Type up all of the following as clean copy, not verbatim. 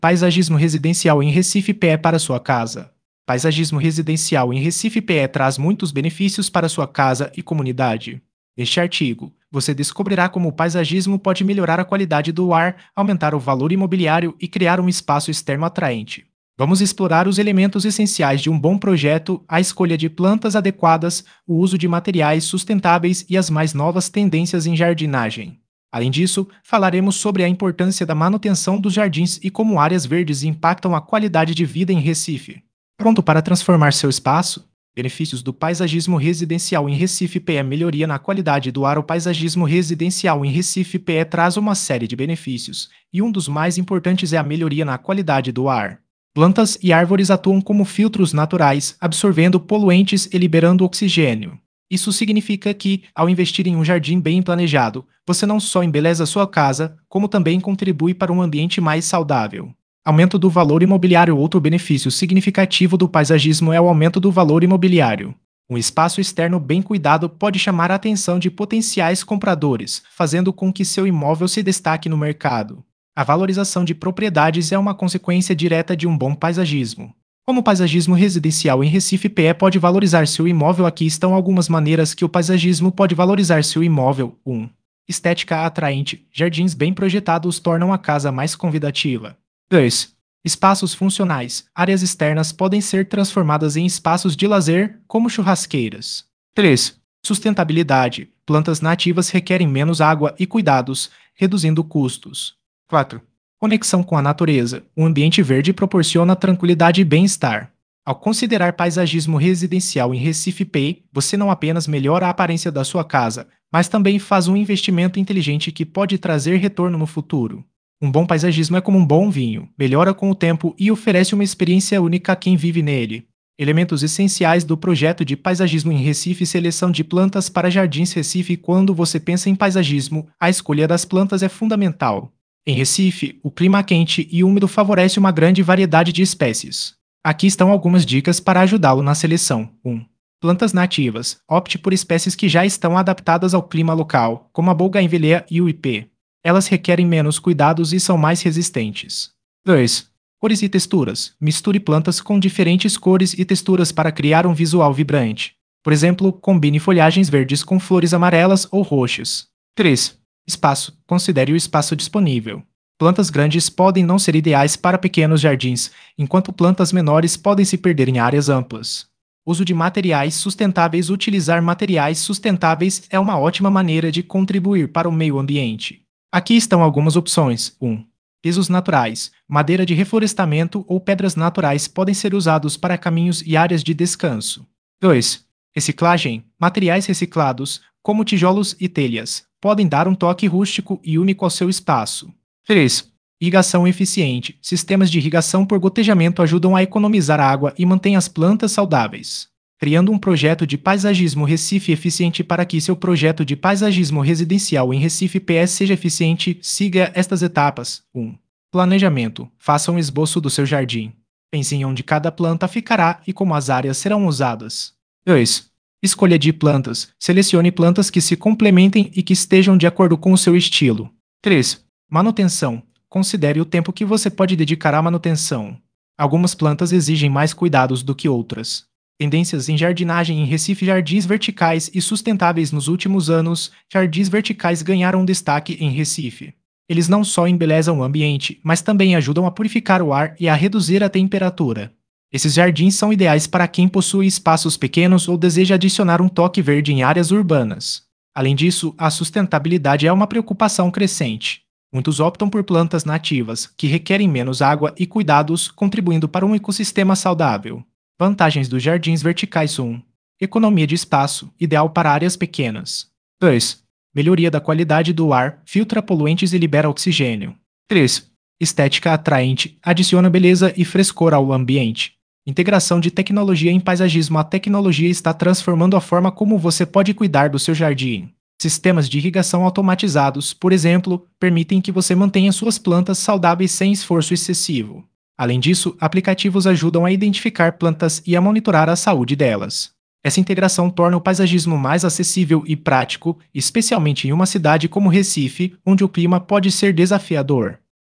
Paisagismo residencial em Recife PE para sua casa. Paisagismo residencial em Recife PE traz muitos benefícios para sua casa e comunidade. Neste artigo, você descobrirá como o paisagismo pode melhorar a qualidade do ar, aumentar o valor imobiliário e criar um espaço externo atraente. Vamos explorar os elementos essenciais de um bom projeto, a escolha de plantas adequadas, o uso de materiais sustentáveis e as mais novas tendências em jardinagem. Além disso, falaremos sobre a importância da manutenção dos jardins e como áreas verdes impactam a qualidade de vida em Recife. Pronto para transformar seu espaço? Benefícios do paisagismo residencial em Recife PE. Melhoria na qualidade do ar. O paisagismo residencial em Recife PE traz uma série de benefícios, e um dos mais importantes é a melhoria na qualidade do ar. Plantas e árvores atuam como filtros naturais, absorvendo poluentes e liberando oxigênio. Isso significa que, ao investir em um jardim bem planejado, você não só embeleza sua casa, como também contribui para um ambiente mais saudável. Aumento do valor imobiliário. Outro benefício significativo do paisagismo é o aumento do valor imobiliário. Um espaço externo bem cuidado pode chamar a atenção de potenciais compradores, fazendo com que seu imóvel se destaque no mercado. A valorização de propriedades é uma consequência direta de um bom paisagismo. Como o paisagismo residencial em Recife PE pode valorizar seu imóvel? Aqui estão algumas maneiras que o paisagismo pode valorizar seu imóvel. 1. Estética atraente. Jardins bem projetados tornam a casa mais convidativa. 2. Espaços funcionais. Áreas externas podem ser transformadas em espaços de lazer, como churrasqueiras. 3. Sustentabilidade. Plantas nativas requerem menos água e cuidados, reduzindo custos. 4. Conexão com a natureza. O ambiente verde proporciona tranquilidade e bem-estar. Ao considerar paisagismo residencial em Recife PE, você não apenas melhora a aparência da sua casa, mas também faz um investimento inteligente que pode trazer retorno no futuro. Um bom paisagismo é como um bom vinho, melhora com o tempo e oferece uma experiência única a quem vive nele. Elementos essenciais do projeto de paisagismo em Recife. Seleção de plantas para jardins Recife. Quando você pensa em paisagismo, a escolha das plantas é fundamental. Em Recife, o clima quente e úmido favorece uma grande variedade de espécies. Aqui estão algumas dicas para ajudá-lo na seleção. 1. Plantas nativas. Opte por espécies que já estão adaptadas ao clima local, como a bougainvillea e o ipê. Elas requerem menos cuidados e são mais resistentes. 2. Cores e texturas. Misture plantas com diferentes cores e texturas para criar um visual vibrante. Por exemplo, combine folhagens verdes com flores amarelas ou roxas. 3. Espaço. Considere o espaço disponível. Plantas grandes podem não ser ideais para pequenos jardins, enquanto plantas menores podem se perder em áreas amplas. Uso de materiais sustentáveis. Utilizar materiais sustentáveis é uma ótima maneira de contribuir para o meio ambiente. Aqui estão algumas opções. 1. Pisos naturais. Madeira de reflorestamento ou pedras naturais podem ser usados para caminhos e áreas de descanso. 2. Reciclagem. Materiais reciclados, como tijolos e telhas, podem dar um toque rústico e único ao seu espaço. 3. Irrigação eficiente. Sistemas de irrigação por gotejamento ajudam a economizar água e mantêm as plantas saudáveis. Criando um projeto de paisagismo Recife eficiente. Para que seu projeto de paisagismo residencial em Recife PE seja eficiente, siga estas etapas. 1. Planejamento. Faça um esboço do seu jardim. Pense em onde cada planta ficará e como as áreas serão usadas. 2. Escolha de plantas. Selecione plantas que se complementem e que estejam de acordo com o seu estilo. 3. Manutenção. Considere o tempo que você pode dedicar à manutenção. Algumas plantas exigem mais cuidados do que outras. Tendências em jardinagem em Recife. Jardins verticais e sustentáveis. Nos últimos anos, jardins verticais ganharam destaque em Recife. Eles não só embelezam o ambiente, mas também ajudam a purificar o ar e a reduzir a temperatura. Esses jardins são ideais para quem possui espaços pequenos ou deseja adicionar um toque verde em áreas urbanas. Além disso, a sustentabilidade é uma preocupação crescente. Muitos optam por plantas nativas, que requerem menos água e cuidados, contribuindo para um ecossistema saudável. Vantagens dos jardins verticais. 1. Economia de espaço, ideal para áreas pequenas. 2. Melhoria da qualidade do ar, filtra poluentes e libera oxigênio. 3. Estética atraente, adiciona beleza e frescor ao ambiente. Integração de tecnologia em paisagismo. A tecnologia está transformando a forma como você pode cuidar do seu jardim. Sistemas de irrigação automatizados, por exemplo, permitem que você mantenha suas plantas saudáveis sem esforço excessivo. Além disso, aplicativos ajudam a identificar plantas e a monitorar a saúde delas. Essa integração torna o paisagismo mais acessível e prático, especialmente em uma cidade como Recife, onde o clima pode ser desafiador.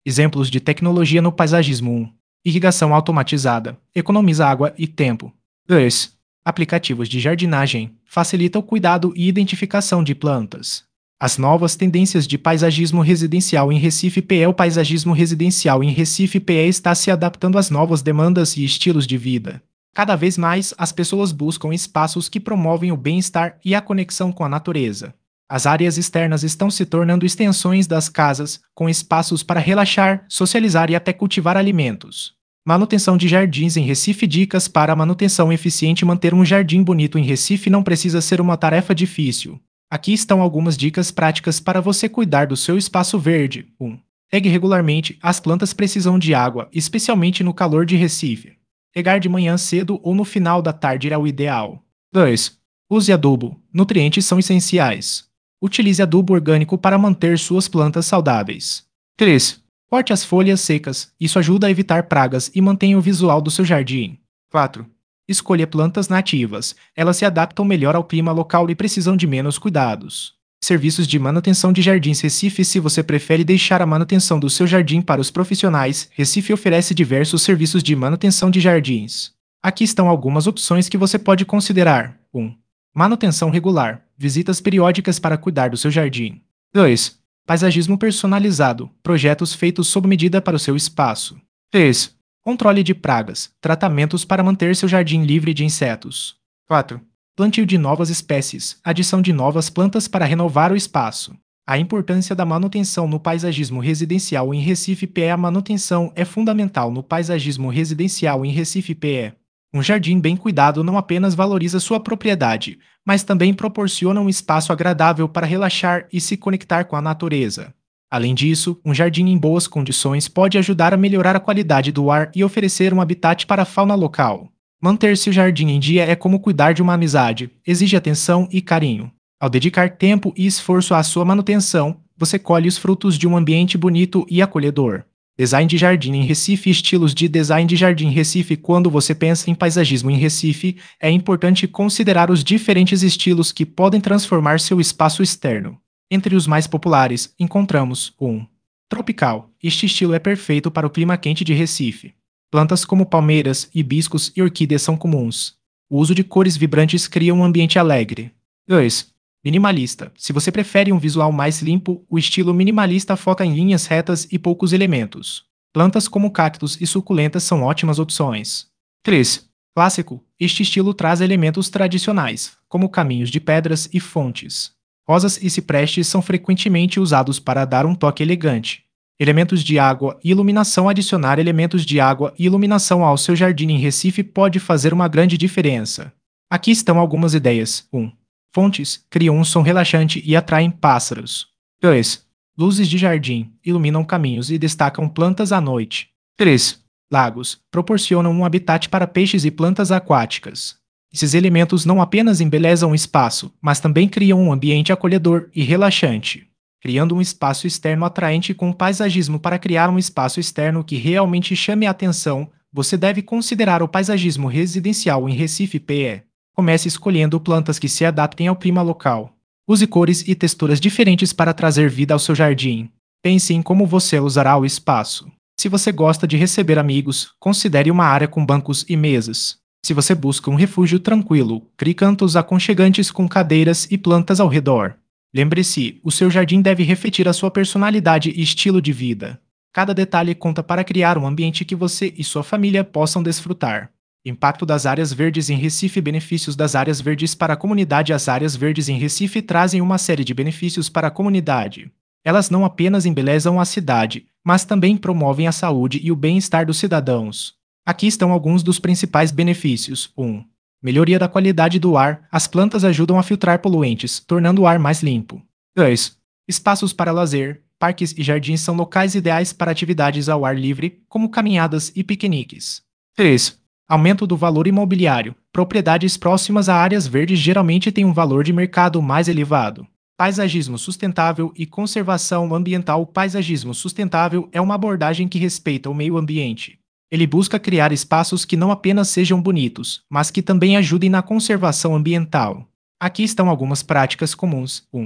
Exemplos de tecnologia no paisagismo: 1. Irrigação automatizada. Economiza água e tempo. 2. Aplicativos de jardinagem. Facilita o cuidado e identificação de plantas. As novas tendências de paisagismo residencial em Recife PE. O paisagismo residencial em Recife PE está se adaptando às novas demandas e estilos de vida. Cada vez mais, as pessoas buscam espaços que promovem o bem-estar e a conexão com a natureza. As áreas externas estão se tornando extensões das casas, com espaços para relaxar, socializar e até cultivar alimentos. Manutenção de jardins em Recife. Dicas para a manutenção eficiente. Manter um jardim bonito em Recife não precisa ser uma tarefa difícil. Aqui estão algumas dicas práticas para você cuidar do seu espaço verde. 1. Regue regularmente. As plantas precisam de água, especialmente no calor de Recife. Regar de manhã cedo ou no final da tarde é o ideal. 2. Use adubo. Nutrientes são essenciais. Utilize adubo orgânico para manter suas plantas saudáveis. 3. Corte as folhas secas. Isso ajuda a evitar pragas e mantém o visual do seu jardim. 4. Escolha plantas nativas. Elas se adaptam melhor ao clima local e precisam de menos cuidados. Serviços de manutenção de jardins. Recife. Se você prefere deixar a manutenção do seu jardim para os profissionais, Recife oferece diversos serviços de manutenção de jardins. Aqui estão algumas opções que você pode considerar. 1. Manutenção regular. Visitas periódicas para cuidar do seu jardim. 2. Paisagismo personalizado. Projetos feitos sob medida para o seu espaço. 3. Controle de pragas. Tratamentos para manter seu jardim livre de insetos. 4. Plantio de novas espécies. Adição de novas plantas para renovar o espaço. A importância da manutenção no paisagismo residencial em Recife PE. A manutenção é fundamental no paisagismo residencial em Recife PE. Um jardim bem cuidado não apenas valoriza sua propriedade, mas também proporciona um espaço agradável para relaxar e se conectar com a natureza. Além disso, um jardim em boas condições pode ajudar a melhorar a qualidade do ar e oferecer um habitat para a fauna local. Manter seu jardim em dia é como cuidar de uma amizade, exige atenção e carinho. Ao dedicar tempo e esforço à sua manutenção, você colhe os frutos de um ambiente bonito e acolhedor. Design de jardim em Recife. Estilos de design de jardim em Recife. Quando você pensa em paisagismo em Recife, é importante considerar os diferentes estilos que podem transformar seu espaço externo. Entre os mais populares, encontramos 1. Tropical. Este estilo é perfeito para o clima quente de Recife. Plantas como palmeiras, hibiscos e orquídeas são comuns. O uso de cores vibrantes cria um ambiente alegre. 2. Minimalista. Se você prefere um visual mais limpo, o estilo minimalista foca em linhas retas e poucos elementos. Plantas como cactos e suculentas são ótimas opções. 3. Clássico. Este estilo traz elementos tradicionais, como caminhos de pedras e fontes. Rosas e ciprestes são frequentemente usados para dar um toque elegante. Elementos de água e iluminação. Adicionar elementos de água e iluminação ao seu jardim em Recife pode fazer uma grande diferença. Aqui estão algumas ideias. 1. Fontes criam um som relaxante e atraem pássaros. 2. Luzes de jardim iluminam caminhos e destacam plantas à noite. 3. Lagos proporcionam um habitat para peixes e plantas aquáticas. Esses elementos não apenas embelezam o espaço, mas também criam um ambiente acolhedor e relaxante. Criando um espaço externo atraente com paisagismo. Para criar um espaço externo que realmente chame a atenção, você deve considerar o paisagismo residencial em Recife PE. Comece escolhendo plantas que se adaptem ao clima local. Use cores e texturas diferentes para trazer vida ao seu jardim. Pense em como você usará o espaço. Se você gosta de receber amigos, considere uma área com bancos e mesas. Se você busca um refúgio tranquilo, crie cantos aconchegantes com cadeiras e plantas ao redor. Lembre-se, o seu jardim deve refletir a sua personalidade e estilo de vida. Cada detalhe conta para criar um ambiente que você e sua família possam desfrutar. Impacto das áreas verdes em Recife. Benefícios das áreas verdes para a comunidade. As áreas verdes em Recife trazem uma série de benefícios para a comunidade. Elas não apenas embelezam a cidade, mas também promovem a saúde e o bem-estar dos cidadãos. Aqui estão alguns dos principais benefícios. 1. Melhoria da qualidade do ar. As plantas ajudam a filtrar poluentes, tornando o ar mais limpo. 2. Espaços para lazer. Parques e jardins são locais ideais para atividades ao ar livre, como caminhadas e piqueniques. 3. Aumento do valor imobiliário. Propriedades próximas a áreas verdes geralmente têm um valor de mercado mais elevado. Paisagismo sustentável e conservação ambiental. O paisagismo sustentável é uma abordagem que respeita o meio ambiente. Ele busca criar espaços que não apenas sejam bonitos, mas que também ajudem na conservação ambiental. Aqui estão algumas práticas comuns. 1.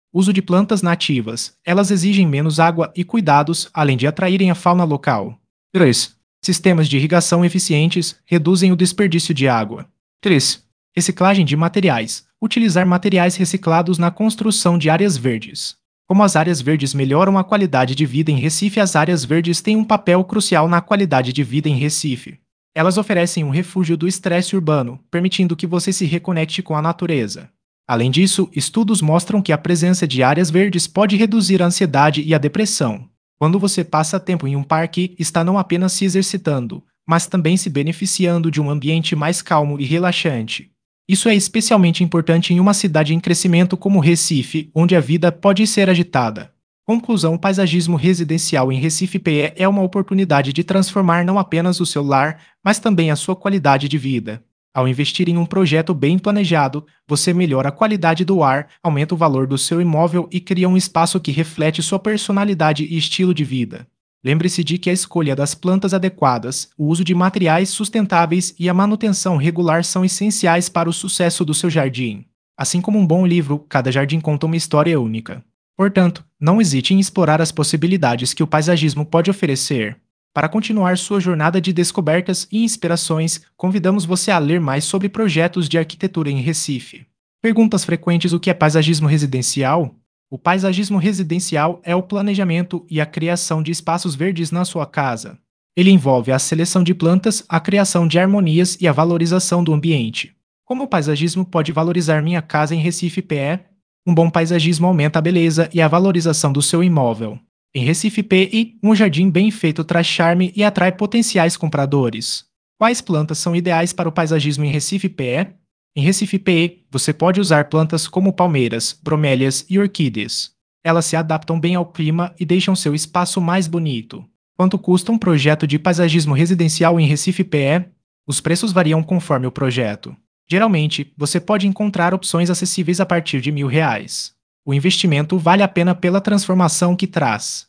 Uso de plantas nativas. Elas exigem menos água e cuidados, além de atraírem a fauna local. 3. Sistemas de irrigação eficientes reduzem o desperdício de água. 3. Reciclagem de materiais. Utilizar materiais reciclados na construção de áreas verdes. Como as áreas verdes melhoram a qualidade de vida em Recife, as áreas verdes têm um papel crucial na qualidade de vida em Recife. Elas oferecem um refúgio do estresse urbano, permitindo que você se reconecte com a natureza. Além disso, estudos mostram que a presença de áreas verdes pode reduzir a ansiedade e a depressão. Quando você passa tempo em um parque, está não apenas se exercitando, mas também se beneficiando de um ambiente mais calmo e relaxante. Isso é especialmente importante em uma cidade em crescimento como Recife, onde a vida pode ser agitada. Conclusão: o paisagismo residencial em Recife PE é uma oportunidade de transformar não apenas o seu lar, mas também a sua qualidade de vida. Ao investir em um projeto bem planejado, você melhora a qualidade do ar, aumenta o valor do seu imóvel e cria um espaço que reflete sua personalidade e estilo de vida. Lembre-se de que a escolha das plantas adequadas, o uso de materiais sustentáveis e a manutenção regular são essenciais para o sucesso do seu jardim. Assim como um bom livro, cada jardim conta uma história única. Portanto, não hesite em explorar as possibilidades que o paisagismo pode oferecer. Para continuar sua jornada de descobertas e inspirações, convidamos você a ler mais sobre projetos de arquitetura em Recife. Perguntas frequentes: o que é paisagismo residencial? O paisagismo residencial é o planejamento e a criação de espaços verdes na sua casa. Ele envolve a seleção de plantas, a criação de harmonias e a valorização do ambiente. Como o paisagismo pode valorizar minha casa em Recife PE? Um bom paisagismo aumenta a beleza e a valorização do seu imóvel. Em Recife PI, um jardim bem feito traz charme e atrai potenciais compradores. Quais plantas são ideais para o paisagismo em Recife PE? Em Recife PE, você pode usar plantas como palmeiras, bromélias e orquídeas. Elas se adaptam bem ao clima e deixam seu espaço mais bonito. Quanto custa um projeto de paisagismo residencial em Recife PE? Os preços variam conforme o projeto. Geralmente, você pode encontrar opções acessíveis a partir de R$ 1.000. O investimento vale a pena pela transformação que traz.